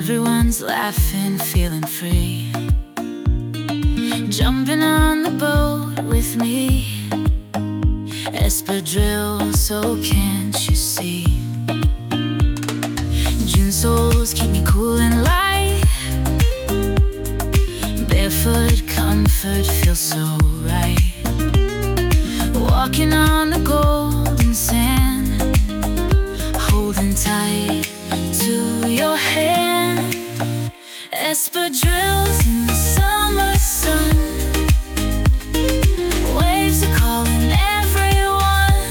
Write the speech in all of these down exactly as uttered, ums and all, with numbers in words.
Everyone's laughing, feeling free, jumping on the boat with me. Espadrille, so can't you see? June soles keep me cool and light. Barefoot comfort feels so right. Walking on the golden sand, holding tight to your hand. Espadrilles in the summer sun, waves are calling everyone,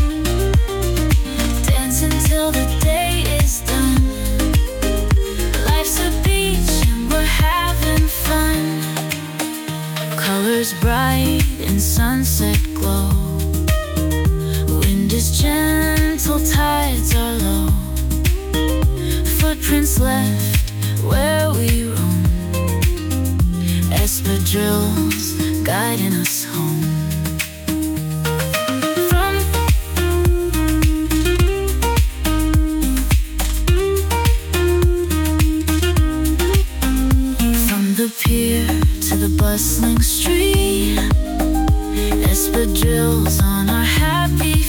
dancing till the day is done. Life's a beach and we're having fun. Colors bright in sunset glow, wind is gentle, tides are low. Footprints left where we roam, espadrilles guiding us home. From, from the pier to the bustling street, espadrilles on our happy